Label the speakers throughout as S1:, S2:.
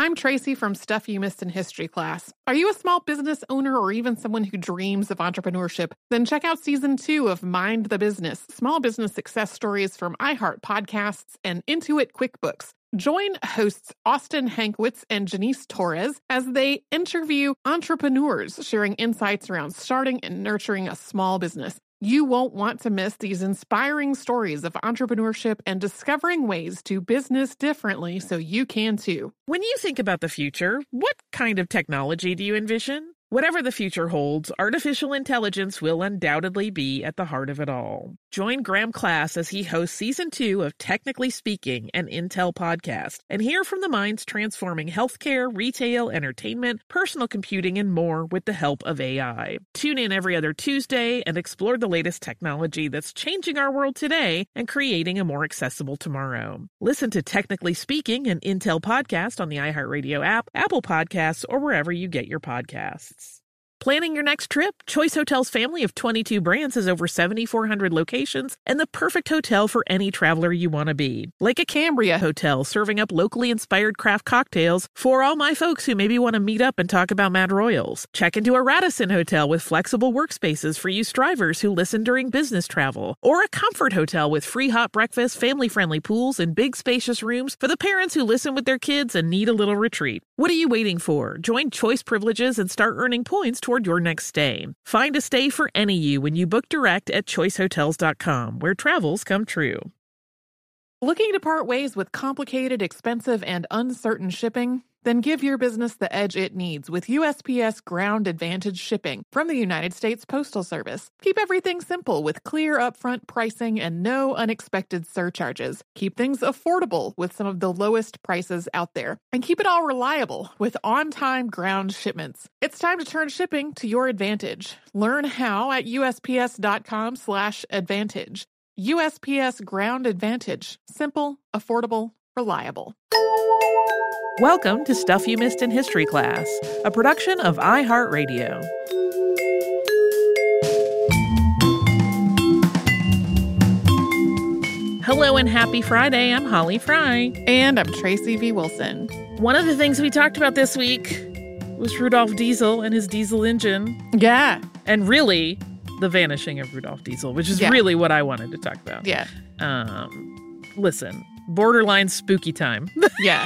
S1: I'm Tracy from Stuff You Missed in History class. Are you a small business owner or even someone who dreams of entrepreneurship? Then check out Season 2 of Mind the Business, small business success stories from iHeart Podcasts and Intuit QuickBooks. Join hosts Austin Hankwitz and Janice Torres as they interview entrepreneurs sharing insights around starting and nurturing a small business. You won't want to miss these inspiring stories of entrepreneurship and discovering ways to business differently so you can too.
S2: When you think about the future, what kind of technology do you envision? Whatever the future holds, artificial intelligence will undoubtedly be at the heart of it all. Join Graham Class as he hosts Season 2 of Technically Speaking, an Intel podcast, and hear from the minds transforming healthcare, retail, entertainment, personal computing, and more with the help of AI. Tune in every other Tuesday and explore the latest technology that's changing our world today and creating a more accessible tomorrow. Listen to Technically Speaking, an Intel podcast on the iHeartRadio app, Apple Podcasts, or wherever you get your podcasts. Planning your next trip? Choice Hotels' family of 22 brands has over 7,400 locations and the perfect hotel for any traveler you want to be. Like a Cambria Hotel, serving up locally inspired craft cocktails for all my folks who maybe want to meet up and talk about Mad Royals. Check into a Radisson Hotel with flexible workspaces for you strivers who listen during business travel. Or a Comfort Hotel with free hot breakfast, family-friendly pools, and big spacious rooms for the parents who listen with their kids and need a little retreat. What are you waiting for? Join Choice Privileges and start earning points toward your next stay. Find a stay for any you when you book direct at choicehotels.com, where travels come true.
S1: Looking to part ways with complicated, expensive, and uncertain shipping? Then give your business the edge it needs with USPS Ground Advantage shipping from the United States Postal Service. Keep everything simple with clear upfront pricing and no unexpected surcharges. Keep things affordable with some of the lowest prices out there. And keep it all reliable with on-time ground shipments. It's time to turn shipping to your advantage. Learn how at USPS.com/advantage. USPS Ground Advantage. Simple, affordable, reliable.
S2: Welcome to Stuff You Missed in History class, a production of iHeartRadio. Hello and happy Friday. I'm Holly Fry.
S1: And I'm Tracy V. Wilson.
S2: One of the things we talked about this week was Rudolph Diesel and his diesel engine.
S1: Yeah.
S2: And really, the vanishing of Rudolph Diesel, which is really what I wanted to talk about.
S1: Yeah.
S2: Listen, borderline spooky time.
S1: Yeah.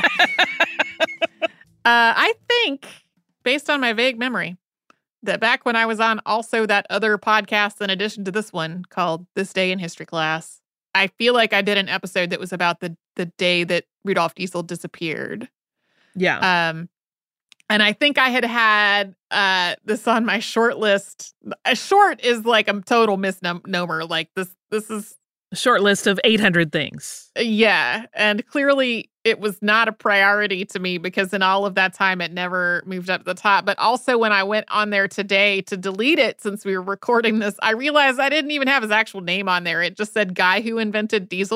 S1: I think, based on my vague memory, that back when I was on also that other podcast in addition to this one called This Day in History Class, I feel like I did an episode that was about the day that Rudolph Diesel disappeared.
S2: Yeah.
S1: And I think I had this on my short list. A short is like a total misnomer. Like this is
S2: a short list of 800 things.
S1: Yeah. And clearly it was not a priority to me because in all of that time, it never moved up to the top. But also when I went on there today to delete it, since we were recording this, I realized I didn't even have his actual name on there. It just said guy who invented diesel ?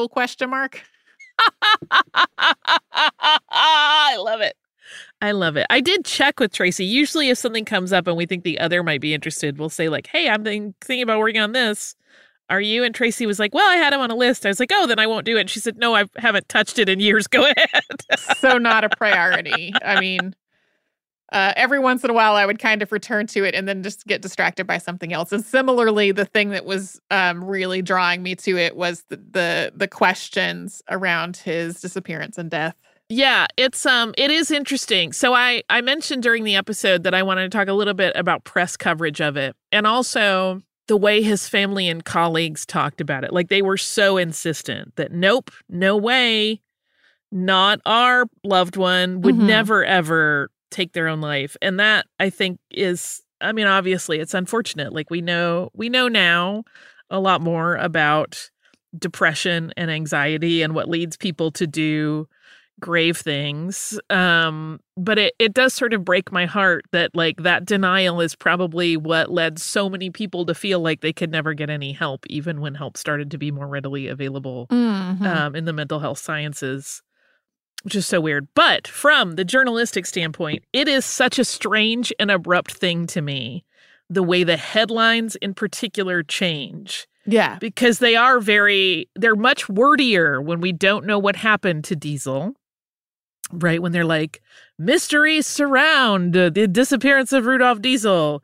S2: I love it. I love it. I did check with Tracy. Usually if something comes up and we think the other might be interested, we'll say like, hey, I'm thinking about working on this. Are you? And Tracy was like, well, I had him on a list. I was like, oh, then I won't do it. And she said, no, I haven't touched it in years. Go ahead.
S1: So not a priority. I mean, every once in a while I would kind of return to it and then just get distracted by something else. And similarly, the thing that was really drawing me to it was the questions around his disappearance and death.
S2: Yeah, it is interesting. So I mentioned during the episode that I wanted to talk a little bit about press coverage of it and also the way his family and colleagues talked about it. Like they were so insistent that nope, no way, not our loved one would never, ever take their own life. And that I think is, I mean, obviously it's unfortunate. Like we know now a lot more about depression and anxiety and what leads people to do grave things. But it does sort of break my heart that like that denial is probably what led so many people to feel like they could never get any help, even when help started to be more readily available in the mental health sciences, which is so weird. But from the journalistic standpoint, it is such a strange and abrupt thing to me, the way the headlines in particular change.
S1: Yeah.
S2: Because they're much wordier when we don't know what happened to Diesel. Right, when they're like, mysteries surround the disappearance of Rudolph Diesel.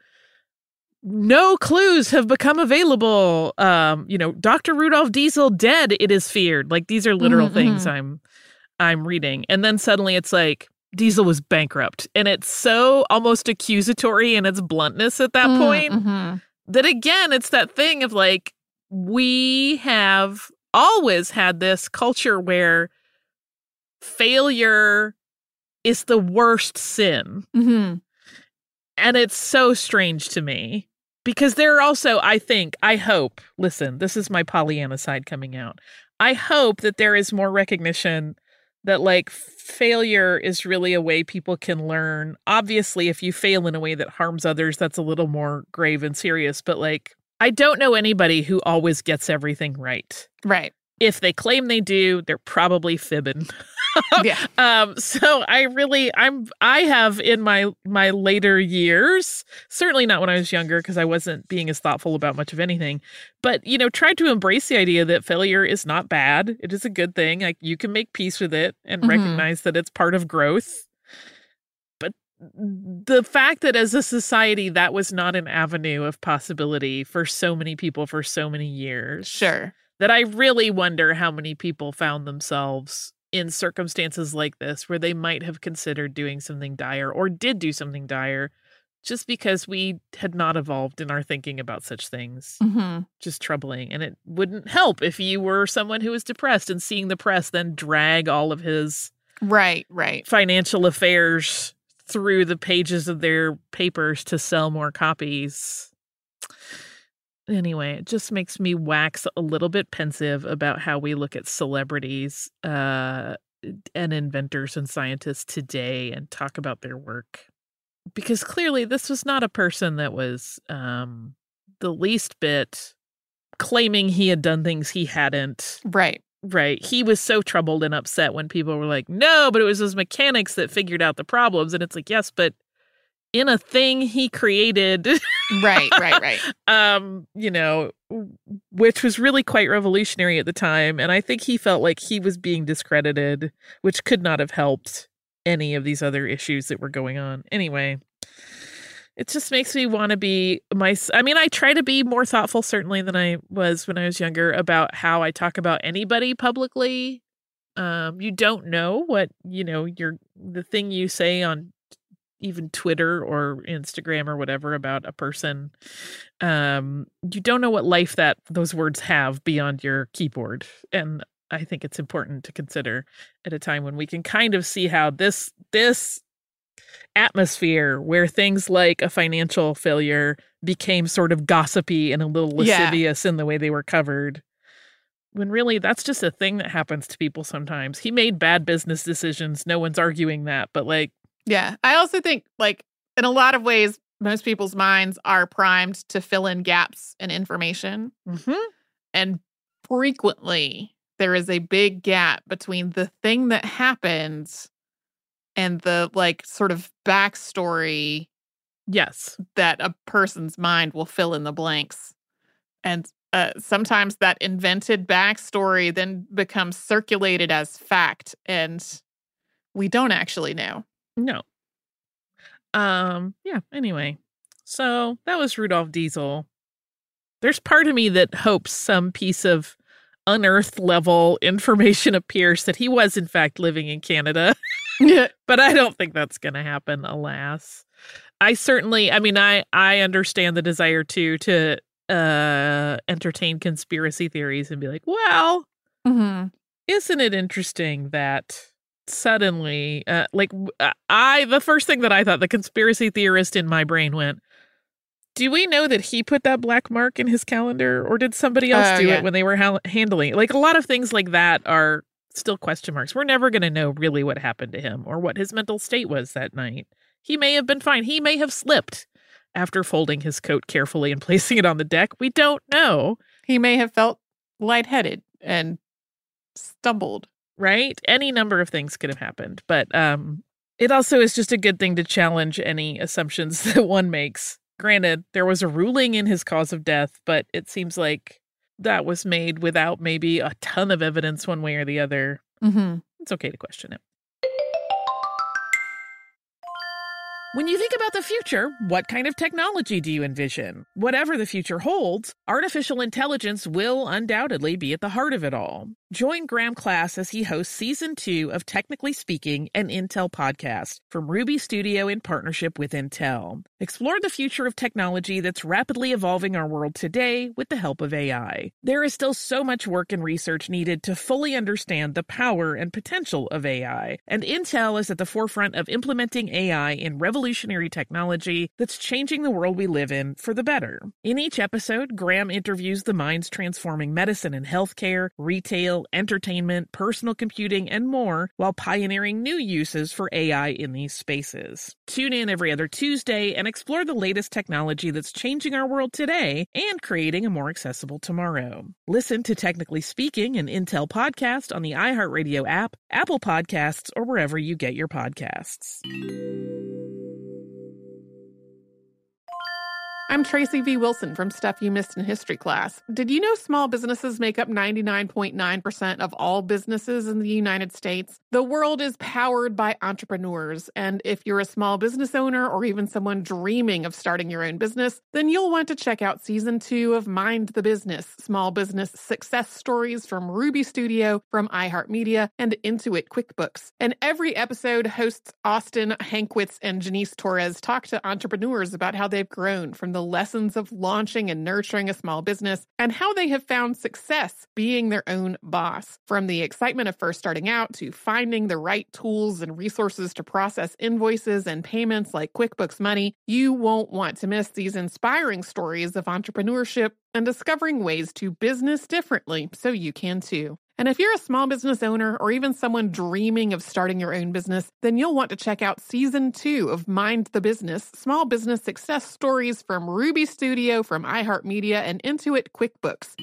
S2: No clues have become available. Dr. Rudolph Diesel dead, it is feared. Like, these are literal things I'm reading. And then suddenly it's like, Diesel was bankrupt. And it's so almost accusatory in its bluntness at that point that, again, it's that thing of like, we have always had this culture where failure is the worst sin. And it's so strange to me because there are also, I hope, listen, this is my Pollyanna side coming out. I hope that there is more recognition that like failure is really a way people can learn. Obviously, if you fail in a way that harms others, that's a little more grave and serious. But like, I don't know anybody who always gets everything right.
S1: Right.
S2: If they claim they do, they're probably fibbing. So I have in my later years, certainly not when I was younger because I wasn't being as thoughtful about much of anything, but, tried to embrace the idea that failure is not bad. It is a good thing. Like, you can make peace with it and recognize that it's part of growth. But the fact that as a society, that was not an avenue of possibility for so many people for so many years.
S1: Sure.
S2: That I really wonder how many people found themselves in circumstances like this where they might have considered doing something dire or did do something dire just because we had not evolved in our thinking about such things. Just troubling. And it wouldn't help if you were someone who was depressed and seeing the press then drag all of his
S1: right
S2: financial affairs through the pages of their papers to sell more copies. Anyway, it just makes me wax a little bit pensive about how we look at celebrities and inventors and scientists today and talk about their work. Because clearly this was not a person that was the least bit claiming he had done things he hadn't.
S1: Right.
S2: He was so troubled and upset when people were like, no, but it was his mechanics that figured out the problems. And it's like, yes, but in a thing he created.
S1: Right.
S2: Which was really quite revolutionary at the time. And I think he felt like he was being discredited, which could not have helped any of these other issues that were going on. Anyway, it just makes me want to be I try to be more thoughtful, certainly, than I was when I was younger about how I talk about anybody publicly. You don't know what, the thing you say on even Twitter or Instagram or whatever about a person. You don't know what life that those words have beyond your keyboard. And I think it's important to consider at a time when we can kind of see how this atmosphere where things like a financial failure became sort of gossipy and a little lascivious in the way they were covered. When really that's just a thing that happens to people sometimes. He made bad business decisions. No one's arguing that. But
S1: yeah, I also think, in a lot of ways, most people's minds are primed to fill in gaps in information. And frequently, there is a big gap between the thing that happened and the, sort of backstory.
S2: Yes.
S1: That a person's mind will fill in the blanks. And sometimes that invented backstory then becomes circulated as fact, and we don't actually know.
S2: No. Yeah, anyway. So that was Rudolph Diesel. There's part of me that hopes some piece of unearthed level information appears that he was in fact living in Canada. But I don't think that's going to happen, alas. I certainly, I understand the desire to entertain conspiracy theories and be like, well, isn't it interesting that suddenly, the first thing that I thought, the conspiracy theorist in my brain went, do we know that he put that black mark in his calendar, or did somebody else do it when they were handling it? A lot of things like that are still question marks. We're never going to know really what happened to him or what his mental state was that night. He may have been fine. He may have slipped after folding his coat carefully and placing it on the deck. We don't know.
S1: He may have felt lightheaded and stumbled.
S2: Right? Any number of things could have happened. But it also is just a good thing to challenge any assumptions that one makes. Granted, there was a ruling in his cause of death, but it seems like that was made without maybe a ton of evidence one way or the other. It's okay to question it. When you think about the future, what kind of technology do you envision? Whatever the future holds, artificial intelligence will undoubtedly be at the heart of it all. Join Graham Class as he hosts Season 2 of Technically Speaking, an Intel podcast from Ruby Studio in partnership with Intel. Explore the future of technology that's rapidly evolving our world today with the help of AI. There is still so much work and research needed to fully understand the power and potential of AI, and Intel is at the forefront of implementing AI in revolutionary technology that's changing the world we live in for the better. In each episode, Graham interviews the minds transforming medicine and healthcare, retail, entertainment, personal computing, and more, while pioneering new uses for AI in these spaces. Tune in every other Tuesday and explore the latest technology that's changing our world today and creating a more accessible tomorrow. Listen to Technically Speaking, an Intel podcast on the iHeartRadio app, Apple Podcasts, or wherever you get your podcasts.
S1: I'm Tracy V. Wilson from Stuff You Missed in History Class. Did you know small businesses make up 99.9% of all businesses in the United States? The world is powered by entrepreneurs, and if you're a small business owner or even someone dreaming of starting your own business, then you'll want to check out Season 2 of Mind the Business, Small Business Success Stories from Ruby Studio, from iHeartMedia, and Intuit QuickBooks. And every episode, hosts Austin Hankwitz and Janice Torres talk to entrepreneurs about how they've grown from the lessons of launching and nurturing a small business and how they have found success being their own boss. From the excitement of first starting out to finding the right tools and resources to process invoices and payments like QuickBooks Money, you won't want to miss these inspiring stories of entrepreneurship and discovering ways to business differently so you can too. And if you're a small business owner or even someone dreaming of starting your own business, then you'll want to check out Season 2 of Mind the Business, Small Business Success Stories from Ruby Studio, from iHeartMedia, and Intuit QuickBooks.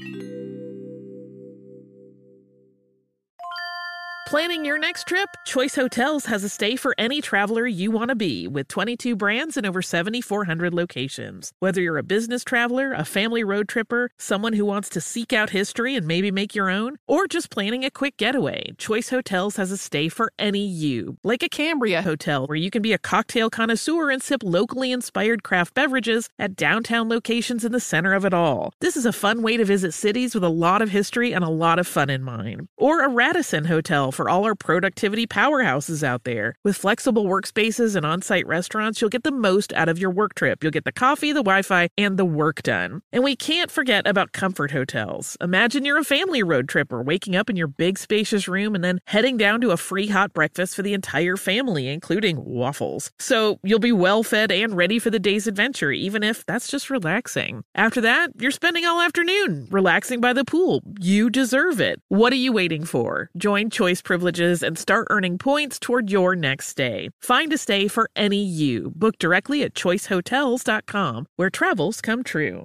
S2: Planning your next trip? Choice Hotels has a stay for any traveler you want to be, with 22 brands and over 7,400 locations. Whether you're a business traveler, a family road tripper, someone who wants to seek out history and maybe make your own, or just planning a quick getaway, Choice Hotels has a stay for any you. Like a Cambria Hotel, where you can be a cocktail connoisseur and sip locally inspired craft beverages at downtown locations in the center of it all. This is a fun way to visit cities with a lot of history and a lot of fun in mind. Or a Radisson Hotel for all our productivity powerhouses out there. With flexible workspaces and on-site restaurants, you'll get the most out of your work trip. You'll get the coffee, the Wi-Fi, and the work done. And we can't forget about Comfort Hotels. Imagine you're a family road tripper, waking up in your big spacious room and then heading down to a free hot breakfast for the entire family, including waffles. So you'll be well fed and ready for the day's adventure, even if that's just relaxing. After that, you're spending all afternoon relaxing by the pool. You deserve it. What are you waiting for? Join Choice Privileges and start earning points toward your next stay. Find a stay for any you. Book directly at choicehotels.com, where travels come true.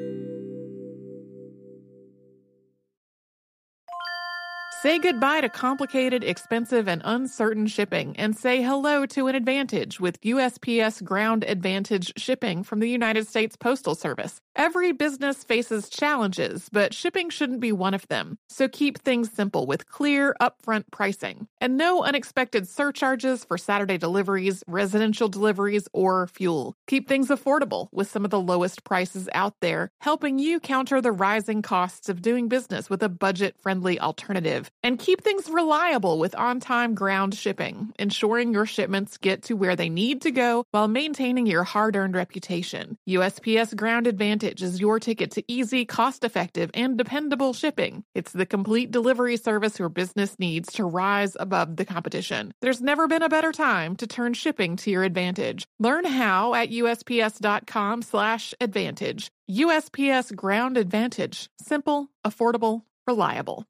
S1: Say goodbye to complicated, expensive, and uncertain shipping, and say hello to an advantage with USPS Ground Advantage shipping from the United States Postal Service. Every business faces challenges, but shipping shouldn't be one of them. So keep things simple with clear, upfront pricing, and no unexpected surcharges for Saturday deliveries, residential deliveries, or fuel. Keep things affordable with some of the lowest prices out there, helping you counter the rising costs of doing business with a budget-friendly alternative. And keep things reliable with on-time ground shipping, ensuring your shipments get to where they need to go while maintaining your hard-earned reputation. USPS Ground Advantage is your ticket to easy, cost-effective, and dependable shipping. It's the complete delivery service your business needs to rise above the competition. There's never been a better time to turn shipping to your advantage. Learn how at USPS.com/advantage. USPS Ground Advantage. Simple, affordable, reliable.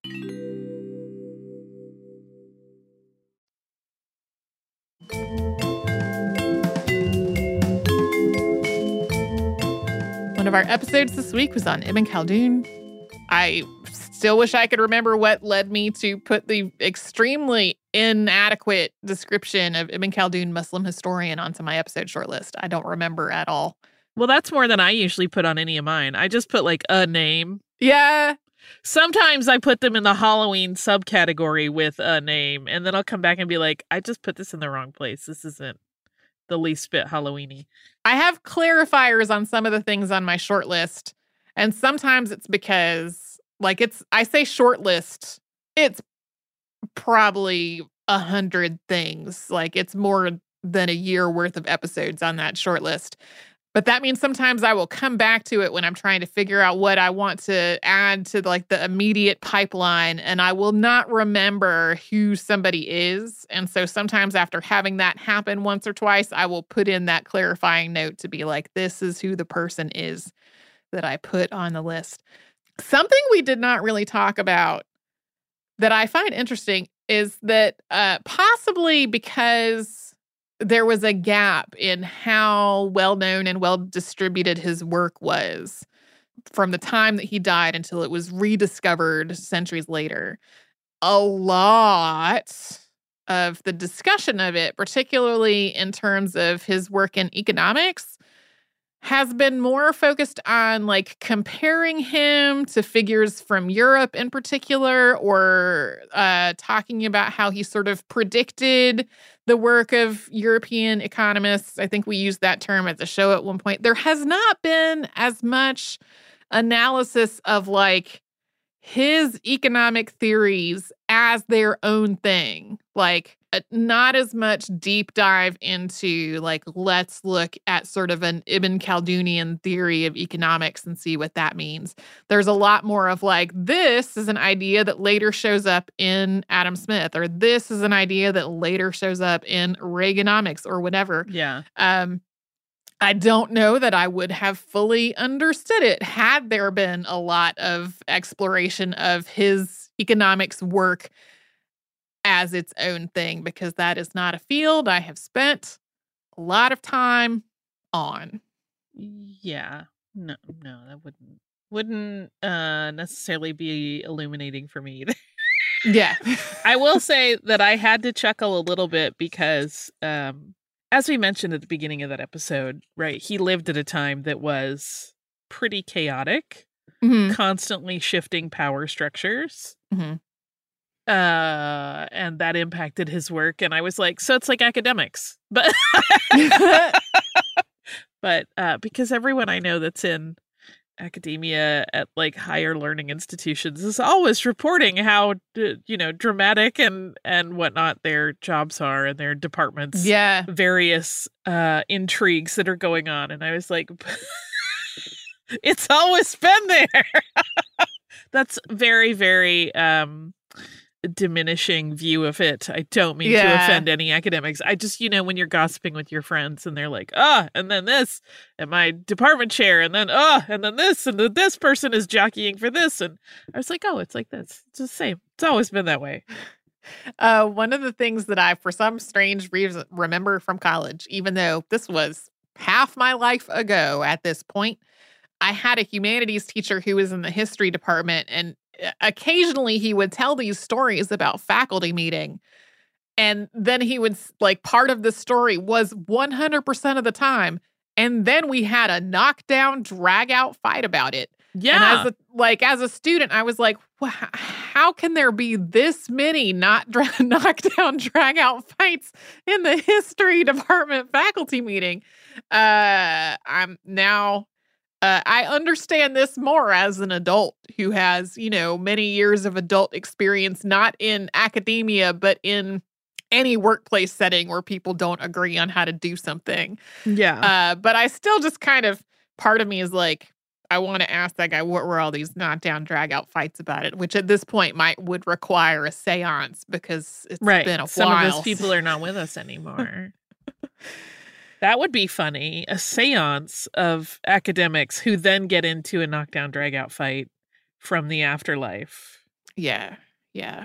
S1: One of our episodes this week was on Ibn Khaldun. I still wish I could remember what led me to put the extremely inadequate description of Ibn Khaldun, Muslim historian, onto my episode shortlist. I don't remember at all.
S2: Well, that's more than I usually put on any of mine. I just put like a name.
S1: Yeah.
S2: Sometimes I put them in the Halloween subcategory with a name, and then I'll come back and be like, I just put this in the wrong place. This isn't the least bit Halloween-y.
S1: I have clarifiers on some of the things on my short list. And sometimes it's because, like, I say short list, it's probably 100 things. Like, it's more than a year worth of episodes on that short list. But that means sometimes I will come back to it when I'm trying to figure out what I want to add to, like, the immediate pipeline, and I will not remember who somebody is. And so sometimes after having that happen once or twice, I will put in that clarifying note to be like, this is who the person is that I put on the list. Something we did not really talk about that I find interesting is that possibly because there was a gap in how well-known and well-distributed his work was from the time that he died until it was rediscovered centuries later. A lot of the discussion of it, particularly in terms of his work in economics, has been more focused on, like, comparing him to figures from Europe in particular, or talking about how he sort of predicted the work of European economists. I think we used that term at the show at one point. There has not been as much analysis of, like, his economic theories as their own thing. Like, not as much deep dive into, like, let's look at sort of an Ibn Khaldunian theory of economics and see what that means. There's a lot more of, like, this is an idea that later shows up in Adam Smith, or this is an idea that later shows up in Reaganomics, or whatever.
S2: Yeah.
S1: I don't know that I would have fully understood it had there been a lot of exploration of his economics work as its own thing, because that is not a field I have spent a lot of time on.
S2: Yeah. No, that wouldn't necessarily be illuminating for me either.
S1: Yeah.
S2: I will say that I had to chuckle a little bit because, as we mentioned at the beginning of that episode, right, he lived at a time that was pretty chaotic, constantly shifting power structures.
S1: Mm-hmm.
S2: And that impacted his work. And I was like, so it's like academics. But because everyone I know that's in academia at, like, higher learning institutions is always reporting how, dramatic and whatnot their jobs are and their departments.
S1: Yeah.
S2: Various intrigues that are going on. And I was like, it's always been there. That's very, very diminishing view of it. I don't mean to offend any academics. I just, when you're gossiping with your friends and they're like, and then this, and my department chair, and then this, and then this person is jockeying for this. And I was like, it's like this. It's the same. It's always been that way.
S1: One of the things that I, for some strange reason, remember from college, even though this was half my life ago at this point, I had a humanities teacher who was in the history department, and occasionally he would tell these stories about faculty meeting. And then he would, like, part of the story was 100% of the time. And then we had a knockdown, drag out fight about it.
S2: Yeah.
S1: And as a student, I was like, how can there be this many knockdown, drag out fights in the history department faculty meeting? I'm now... I understand this more as an adult who has, many years of adult experience, not in academia, but in any workplace setting where people don't agree on how to do something.
S2: Yeah.
S1: But I still just kind of, part of me is like, I want to ask that guy, what were all these knockdown, drag out fights about it? Which at this point would require a seance, because it's been a while.
S2: Some of those people are not with us anymore. That would be funny. A seance of academics who then get into a knockdown, drag out fight from the afterlife.
S1: Yeah. Yeah.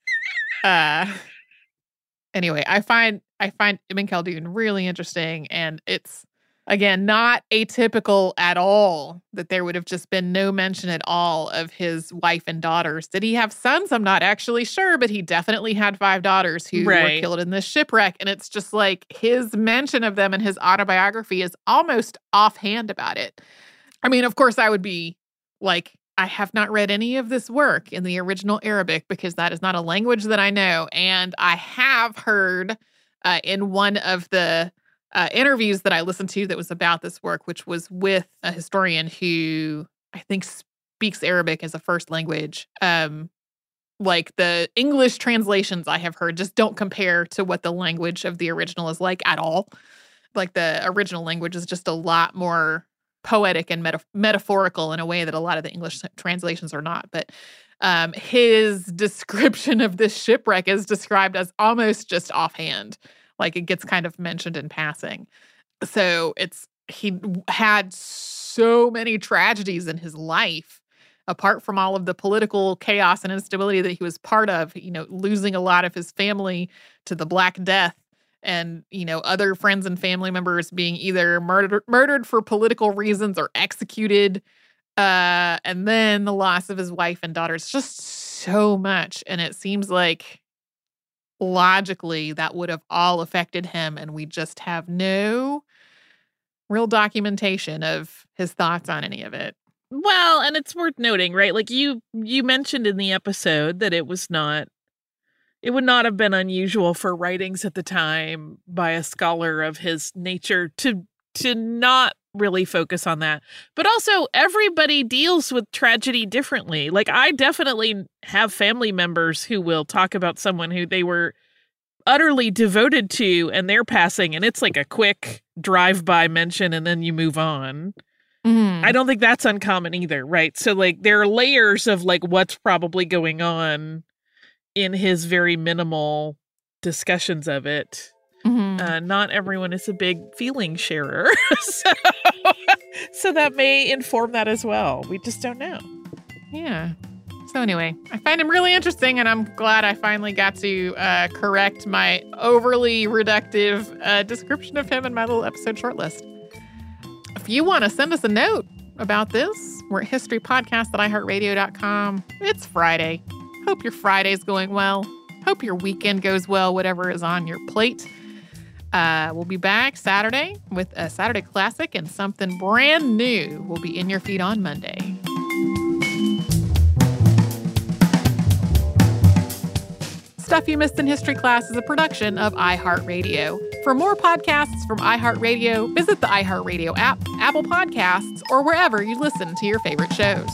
S1: Anyway, I find Ibn Khaldun really interesting, and it's, again, not atypical at all that there would have just been no mention at all of his wife and daughters. Did he have sons? I'm not actually sure, but he definitely had 5 daughters who were killed in this shipwreck. And it's just like his mention of them in his autobiography is almost offhand about it. I mean, of course, I would be like, I have not read any of this work in the original Arabic because that is not a language that I know. And I have heard in one of the interviews that I listened to that was about this work, which was with a historian who I think speaks Arabic as a first language. Like the English translations I have heard just don't compare to what the language of the original is like at all. Like the original language is just a lot more poetic and metaphorical in a way that a lot of the English translations are not. But his description of this shipwreck is described as almost just offhand. Like it gets kind of mentioned in passing. So he had so many tragedies in his life, apart from all of the political chaos and instability that he was part of, losing a lot of his family to the Black Death and, other friends and family members being either murdered for political reasons or executed. And then the loss of his wife and daughters, just so much. And it seems like logically that would have all affected him. And we just have no real documentation of his thoughts on any of it.
S2: Well, and it's worth noting, right? Like you mentioned in the episode that it would not have been unusual for writings at the time by a scholar of his nature to not really focus on that. But also everybody deals with tragedy differently. Like I definitely have family members who will talk about someone who they were utterly devoted to and they're passing, and it's like a quick drive-by mention and then you move on. I don't think that's uncommon either, right? So, like, there are layers of, like, what's probably going on in his very minimal discussions of it. Not everyone is a big feeling sharer. So that may inform that as well. We just don't know.
S1: Yeah. So anyway, I find him really interesting, and I'm glad I finally got to correct my overly reductive description of him in my little episode shortlist. If you want to send us a note about this, we're at historypodcast@iheartradio.com. It's Friday. Hope your Friday's going well. Hope your weekend goes well, whatever is on your plate. We'll be back Saturday with a Saturday Classic and something brand new will be in your feed on Monday. Stuff You Missed in History Class is a production of iHeartRadio. For more podcasts from iHeartRadio, visit the iHeartRadio app, Apple Podcasts, or wherever you listen to your favorite shows.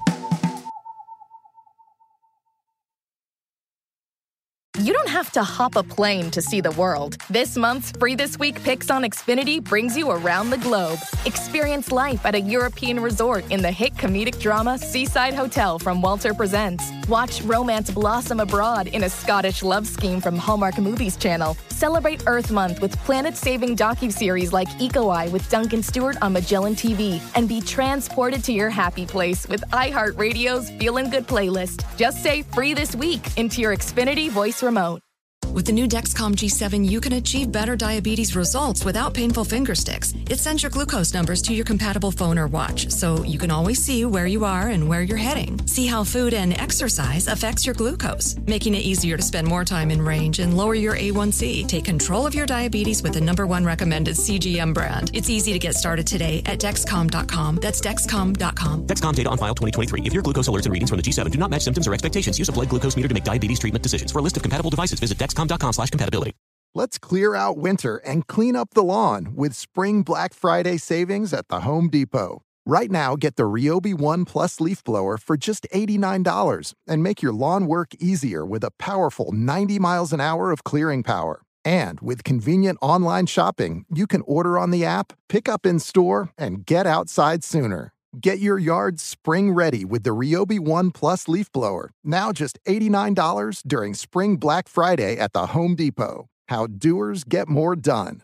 S3: You don't have to hop a plane to see the world. This month's Free This Week Picks on Xfinity brings you around the globe. Experience life at a European resort in the hit comedic drama Seaside Hotel from Walter Presents. Watch romance blossom abroad in a Scottish love scheme from Hallmark Movies Channel. Celebrate Earth Month with planet-saving docuseries like Eco Eye with Duncan Stewart on Magellan TV. And be transported to your happy place with iHeartRadio's Feelin' Good playlist. Just say Free This Week into your Xfinity voice remote.
S4: With the new Dexcom G7, you can achieve better diabetes results without painful finger sticks. It sends your glucose numbers to your compatible phone or watch, so you can always see where you are and where you're heading. See how food and exercise affects your glucose, making it easier to spend more time in range and lower your A1C. Take control of your diabetes with the #1 recommended CGM brand. It's easy to get started today at Dexcom.com. That's Dexcom.com.
S5: Dexcom data on file 2023. If your glucose alerts and readings from the G7 do not match symptoms or expectations, use a blood glucose meter to make diabetes treatment decisions. For a list of compatible devices, visit Dexcom.com/compatibility.
S6: Let's clear out winter and clean up the lawn with Spring Black Friday savings at the Home Depot. Right now, get the Ryobi One Plus leaf blower for just $89 and make your lawn work easier with a powerful 90 miles an hour of clearing power. And with convenient online shopping, you can order on the app, pick up in store, and get outside sooner. Get your yard spring ready with the Ryobi One Plus leaf blower. Now just $89 during Spring Black Friday at the Home Depot. How doers get more done.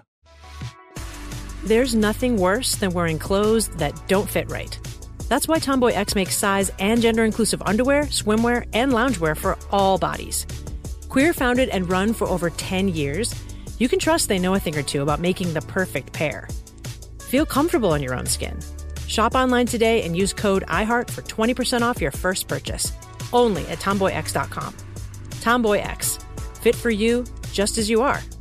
S7: There's nothing worse than wearing clothes that don't fit right. That's why Tomboy X makes size and gender-inclusive underwear, swimwear, and loungewear for all bodies. Queer founded and run for over 10 years, you can trust they know a thing or two about making the perfect pair. Feel comfortable in your own skin. Shop online today and use code IHEART for 20% off your first purchase. Only at TomboyX.com. Tomboy X. Fit for you, just as you are.